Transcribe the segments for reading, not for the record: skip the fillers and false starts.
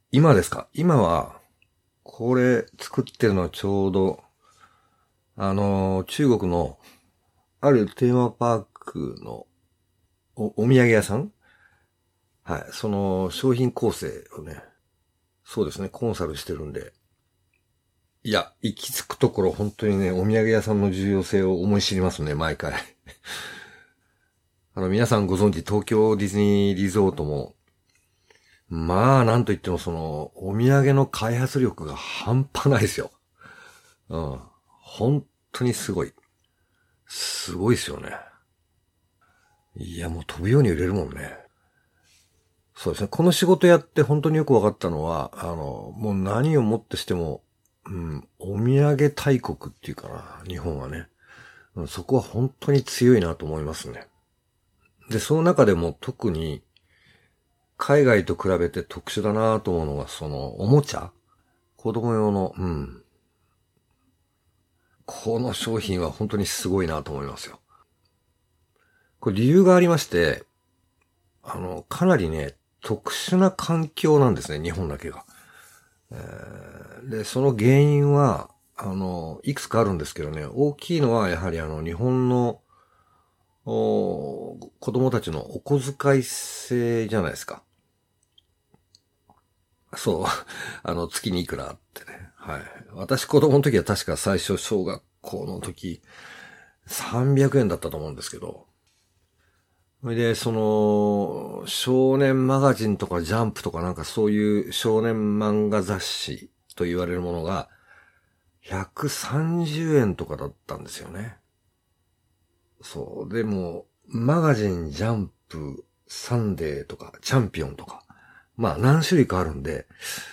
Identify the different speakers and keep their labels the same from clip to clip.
Speaker 1: 今ですか？今は、これ作ってるのはちょうど、中国のあるテーマパークのお土産屋さん、はい。その商品構成をね、そうですね、コンサルしてるんで。いや、行き着くところ本当にね、お土産屋さんの重要性を思い知りますね、毎回。皆さんご存知、東京ディズニーリゾートも、まあ、なんといってもその、お土産の開発力が半端ないですよ。うん。本当にすごい。すごいですよね。いや、もう飛ぶように売れるもんね。そうですね。この仕事やって本当によく分かったのは、もう何をもってしても、うん、お土産大国っていうかな、日本はね。うん、そこは本当に強いなと思いますね。で、その中でも特に、海外と比べて特殊だなと思うのが、その、おもちゃ、子供用の、うん。この商品は本当にすごいなと思いますよ。これ理由がありまして、かなりね、特殊な環境なんですね、日本だけが。で、その原因は、いくつかあるんですけどね、大きいのはやはり日本の、子供たちのお小遣い制じゃないですか。そう。月にいくらってね。はい。私子供の時は確か最初小学校の時300円だったと思うんですけど。それで、その、少年マガジンとかジャンプとかなんかそういう少年漫画雑誌と言われるものが130円とかだったんですよね。そう。でも、マガジン、ジャンプ、サンデーとか、チャンピオンとか、まあ何種類かあるんで、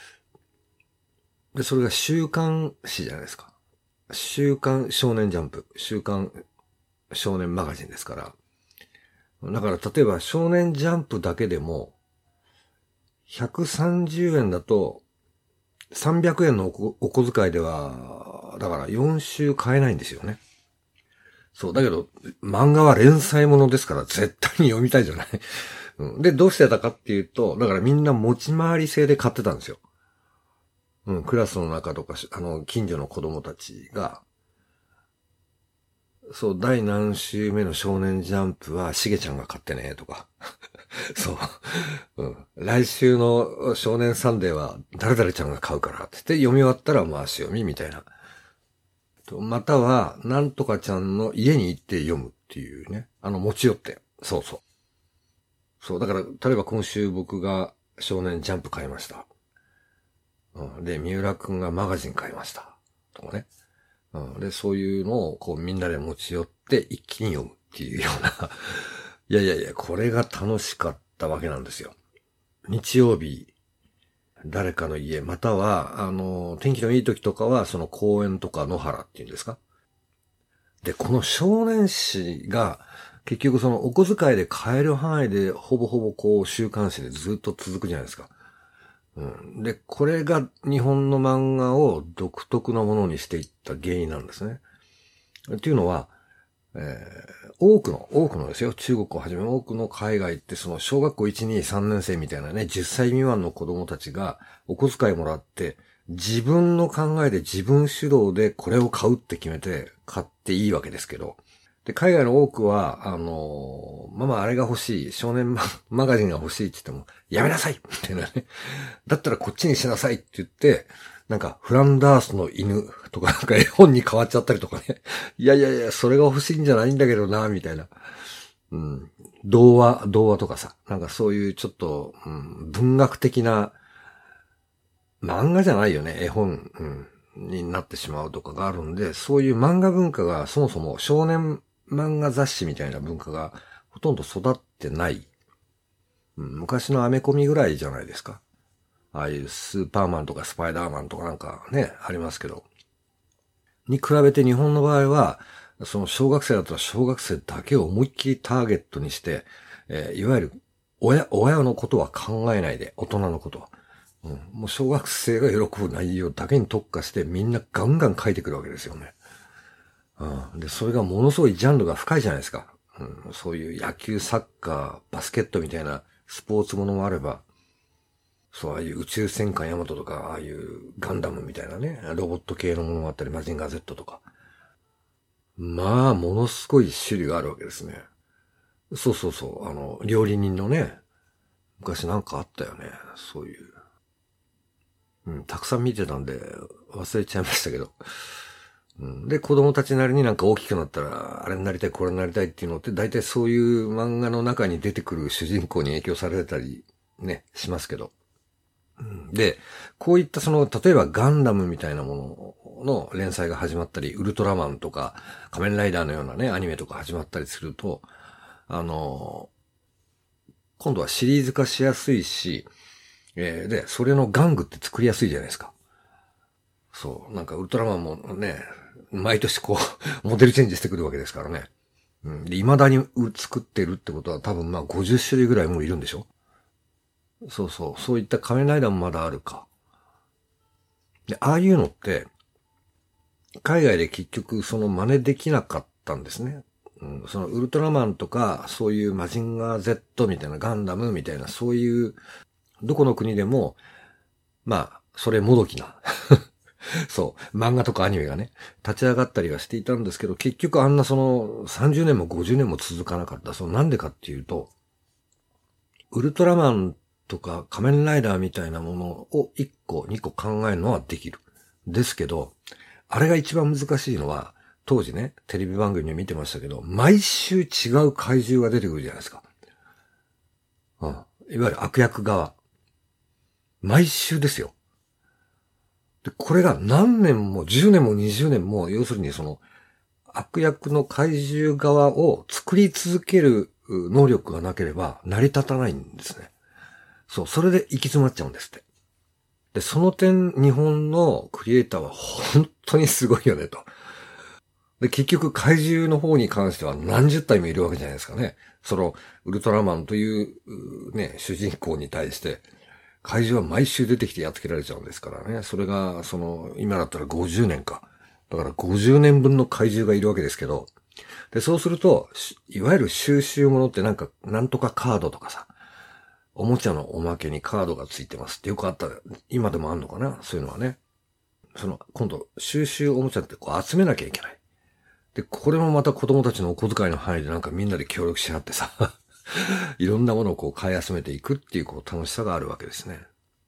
Speaker 1: で、それが週刊誌じゃないですか。週刊少年ジャンプ、週刊少年マガジンですから。だから例えば少年ジャンプだけでも、130円だと、300円のお小遣いでは、だから4週買えないんですよね。そう、だけど、漫画は連載ものですから絶対に読みたいじゃない。うん、で、どうしてたかっていうと、だからみんな持ち回り制で買ってたんですよ。うん、クラスの中とか、近所の子供たちが、そう、第何週目の少年ジャンプは、しげちゃんが買ってね、とか。そう。うん。来週の少年サンデーは、誰々ちゃんが買うから、って言って読み終わったら回し読み、みたいな。または、なんとかちゃんの家に行って読むっていうね。持ち寄って。そうそう。そう、だから、例えば今週僕が少年ジャンプ買いました。うん。で、三浦くんがマガジン買いました。とかね。うん。で、そういうのを、こう、みんなで持ち寄って一気に読むっていうような。いやいやいや、これが楽しかったわけなんですよ。日曜日、誰かの家、または、天気のいい時とかは、その公園とか野原っていうんですか。で、この少年誌が、結局そのお小遣いで買える範囲で、ほぼほぼこう、週刊誌でずっと続くじゃないですか。うん。で、これが日本の漫画を独特なものにしていった原因なんですね。っていうのは、多くのですよ。中国をはじめ多くの海外ってその小学校1、2、3年生みたいなね、10歳未満の子供たちがお小遣いもらって、自分の考えで自分主導でこれを買うって決めて買っていいわけですけど。で、海外の多くは、ママあれが欲しい、少年マガジンが欲しいって言っても、やめなさいみたいなね。だったらこっちにしなさいって言って、なんか、フランダースの犬とかなんか絵本に変わっちゃったりとかね。いやいやいや、それが欲しいんじゃないんだけどな、みたいな。うん。童話とかさ。なんかそういうちょっと、うん、文学的な、漫画じゃないよね、絵本、うん、になってしまうとかがあるんで、そういう漫画文化がそもそも少年漫画雑誌みたいな文化がほとんど育ってない。うん、昔のアメコミぐらいじゃないですか。ああいうスーパーマンとかスパイダーマンとかなんかね、ありますけど。に比べて日本の場合は、その小学生だったら小学生だけを思いっきりターゲットにして、いわゆる親のことは考えないで、大人のことは。うん、もう小学生が喜ぶ内容だけに特化してみんなガンガン書いてくるわけですよね。うん、で、それがものすごいジャンルが深いじゃないですか。うん、そういう野球、サッカー、バスケットみたいなスポーツものもあれば、 そう、ああいう宇宙戦艦ヤマトとか、ああいうガンダムみたいなね、ロボット系のものがあったり、マジンガー Z とか。まあ、ものすごい種類があるわけですね。そうそうそう、料理人のね、昔なんかあったよね、そういう。うん、たくさん見てたんで、忘れちゃいましたけど。うん、で、子供たちなりになんか大きくなったら、あれになりたい、これになりたいっていうのって、大体そういう漫画の中に出てくる主人公に影響されたり、ね、しますけど。うん、で、こういった例えばガンダムみたいなものの連載が始まったり、ウルトラマンとか、仮面ライダーのようなね、アニメとか始まったりすると、今度はシリーズ化しやすいし、で、それの玩具って作りやすいじゃないですか。そう、なんかウルトラマンもね、毎年こう、モデルチェンジしてくるわけですからね。うん。で、未だに作ってるってことは多分まあ50種類ぐらいもういるんでしょ。そうそう。そういった仮面ライダーもまだあるか。で、ああいうのって、海外で結局その真似できなかったんですね。うん、そのウルトラマンとか、そういうマジンガー Z みたいなガンダムみたいな、そういう、どこの国でも、まあ、それもどきな。そう、漫画とかアニメがね、立ち上がったりはしていたんですけど、結局あんな30年も50年も続かなかった。なんでかっていうと、ウルトラマンとか仮面ライダーみたいなものを1個、2個考えるのはできる。ですけど、あれが一番難しいのは、当時ね、テレビ番組で見てましたけど、毎週違う怪獣が出てくるじゃないですか。うん。いわゆる悪役側。毎週ですよ。で、これが何年も、10年も20年も、要するに悪役の怪獣側を作り続ける能力がなければ成り立たないんですね。そう、それで行き詰まっちゃうんですって。で、その点、日本のクリエイターは本当にすごいよねと。で、結局怪獣の方に関しては何十体もいるわけじゃないですかね。ウルトラマンというね、主人公に対して、怪獣は毎週出てきてやっつけられちゃうんですからね。それが、今だったら50年か。だから50年分の怪獣がいるわけですけど、で、そうすると、いわゆる収集物ってなんとかカードとかさ、おもちゃのおまけにカードがついてますってよくあったら、今でもあんのかなそういうのはね。今度、収集おもちゃってこう集めなきゃいけない。で、これもまた子供たちのお小遣いの範囲でみんなで協力し合ってさ、いろんなものをこう買い集めていくっていう楽しさがあるわけですね。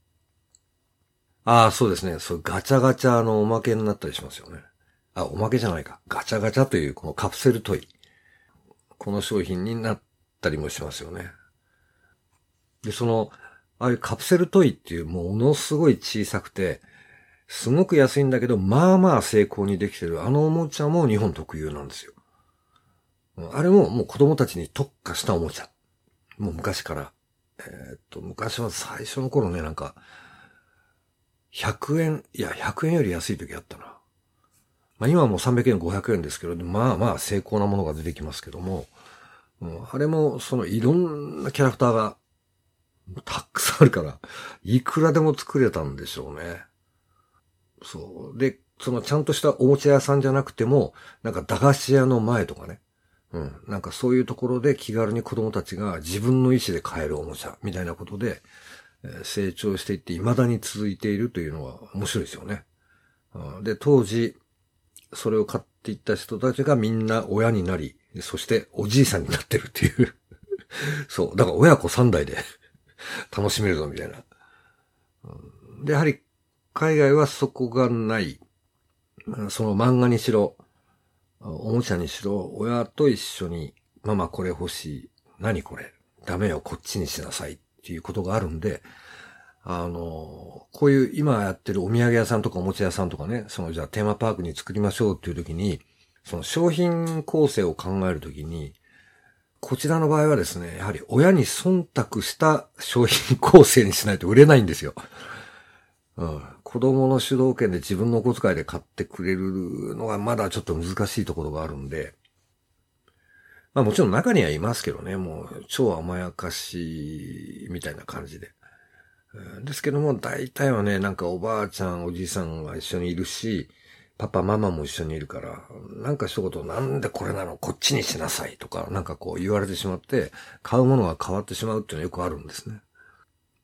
Speaker 1: ああ、そうですね。そうガチャガチャのおまけになったりしますよね。あ、おまけじゃないか。ガチャガチャというこのカプセルトイ。この商品になったりもしますよね。で、ああいうカプセルトイっていうものすごい小さくて、すごく安いんだけど、まあまあ成功にできてるあのおもちゃも日本特有なんですよ。あれももう子供たちに特化したおもちゃ。もう昔から。昔は最初の頃ね、100円、いや、100円より安い時あったな。まあ今はもう300円、500円ですけど、まあまあ成功なものが出てきますけども、あれもいろんなキャラクターがたくさんあるから、いくらでも作れたんでしょうね。そう。で、ちゃんとしたおもちゃ屋さんじゃなくても、駄菓子屋の前とかね。うん。そういうところで気軽に子供たちが自分の意思で買えるおもちゃみたいなことで、成長していって未だに続いているというのは面白いですよね。で、当時、それを買っていった人たちがみんな親になり、そしておじいさんになってるっていうそう。だから親子3代で楽しめるぞみたいな。で、やはり海外はそこがない。その漫画にしろ、おもちゃにしろ、親と一緒に、ママこれ欲しい。何これ。ダメよ、こっちにしなさいっていうことがあるんで、こういう今やってるお土産屋さんとかおもちゃ屋さんとかね、じゃあテーマパークに作りましょうっていう時に、商品構成を考えるときに、こちらの場合はですね、やはり親に忖度した商品構成にしないと売れないんですよ。うん。子供の主導権で自分のお小遣いで買ってくれるのがまだちょっと難しいところがあるんで、まあもちろん中にはいますけどね、もう超甘やかしみたいな感じで。ですけども、大体はね、おばあちゃん、おじいさんが一緒にいるし、パパ、ママも一緒にいるから、一言、なんでこれなのこっちにしなさいとか、こう言われてしまって、買うものが変わってしまうっていうのはよくあるんですね。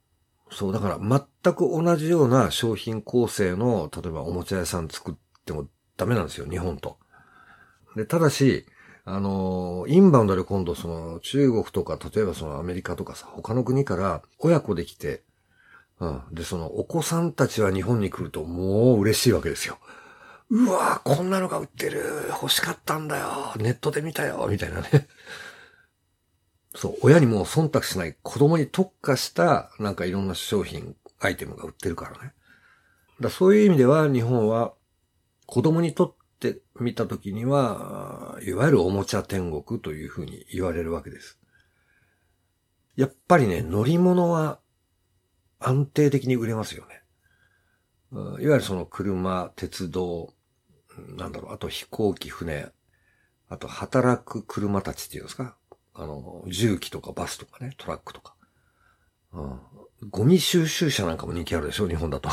Speaker 1: そう、だから全く同じような商品構成の、例えばおもちゃ屋さん作ってもダメなんですよ、日本と。で、ただし、インバウンドで今度その中国とか、例えばそのアメリカとかさ、他の国から親子で来て、で、そのお子さんたちは日本に来るともう嬉しいわけですよ。うわぁ、こんなのが売ってる。欲しかったんだよ。ネットで見たよ。みたいなね。そう、親にも忖度しない子供に特化したなんかいろんな商品、アイテムが売ってるからね。そういう意味では日本は子供にとって見たときには、いわゆるおもちゃ天国というふうに言われるわけです。やっぱりね、乗り物は安定的に売れますよね。いわゆるその車、鉄道、あと飛行機、船、あと働く車たちっていうんですか。重機とかバスとかね、トラックとか。ゴミ収集車なんかも人気あるでしょ、日本だと。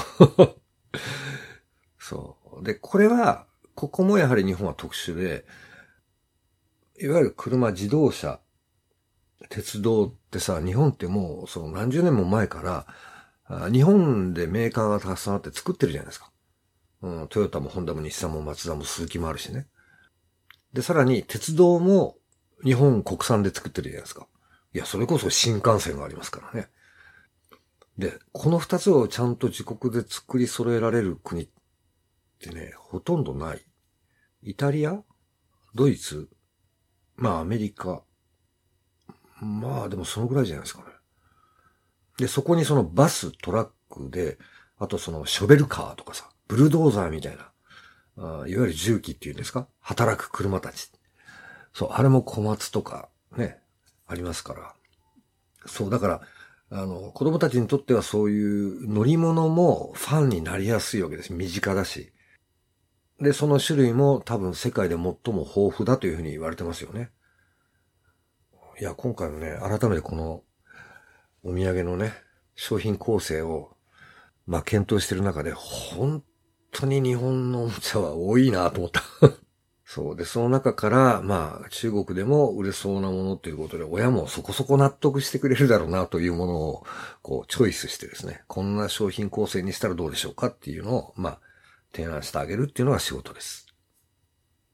Speaker 1: そう。で、ここもやはり日本は特殊で、いわゆる車、自動車、鉄道ってさ、日本ってもうその何十年も前から、日本でメーカーがたくさんあって作ってるじゃないですか。トヨタもホンダも日産もマツダもスズキもあるしね。で、さらに鉄道も日本国産で作ってるじゃないですか。いや、それこそ新幹線がありますからね。で、この二つをちゃんと自国で作り揃えられる国ってね、ほとんどない。イタリア？ドイツ？まあアメリカ。まあでもそのぐらいじゃないですかね。で、そこにそのバス、トラックで、あとそのショベルカーとかさ、ブルドーザーみたいな、いわゆる重機っていうんですか？働く車たち。そう、あれも小松とかね、ありますから。そう、だから、子供たちにとってはそういう乗り物もファンになりやすいわけです。身近だし。で、その種類も多分世界で最も豊富だというふうに言われてますよね。いや、今回もね、改めてこのお土産のね、商品構成を、検討してる中で、本当に日本のおもちゃは多いなと思った。そうで、その中から、中国でも売れそうなものということで、親もそこそこ納得してくれるだろうなというものを、チョイスしてですね、こんな商品構成にしたらどうでしょうかっていうのを、提案してあげるっていうのが仕事です。